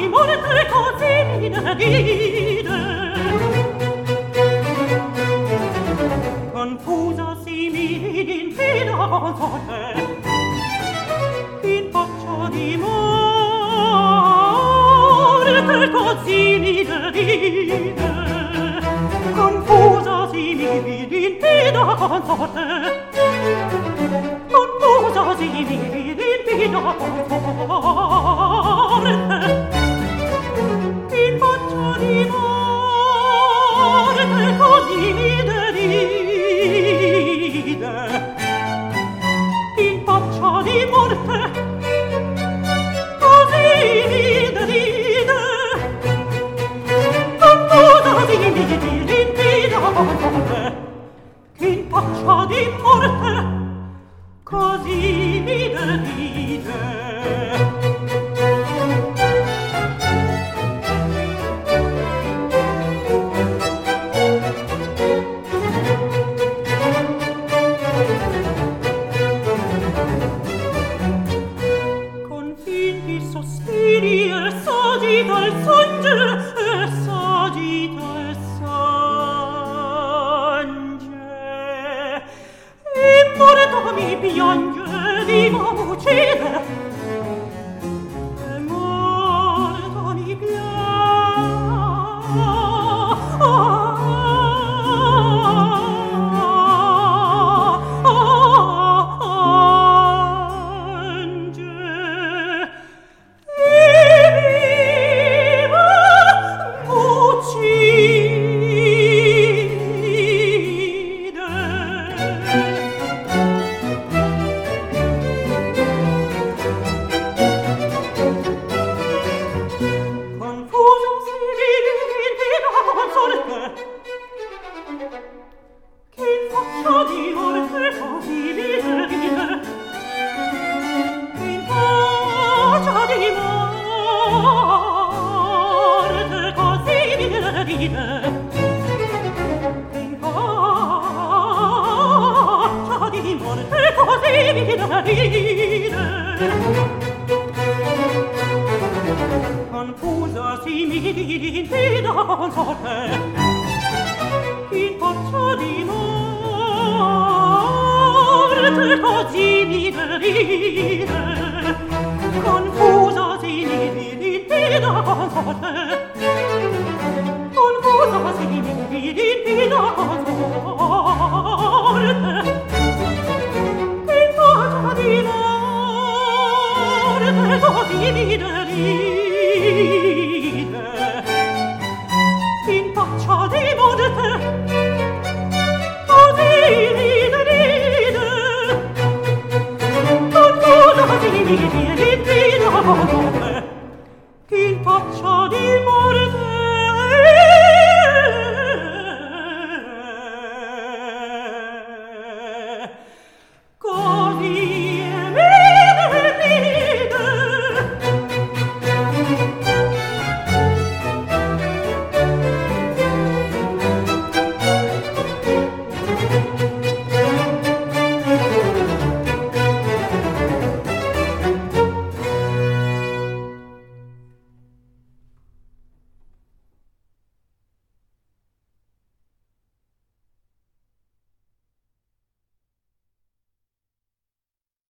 morte così ride. Confusa simili in fida consorte, in faccia di morte così ride. Confusa simili in fida consorte, confusa simili in fida consorte, in faccia di morte così ride. In faccia di morte così ride. Confusa simili in fida consorte, in faccia di morte così ride. Con finti sospiri e s'agita il songe, e s'agita e songe. E morto mi piange, vivo m'uccide, e morto mi confusa simili in fida consorte, in faccia di morte così ride. Confusa simili in fida consorte, confusa simili in fida consorte, in faccia di morte così ride.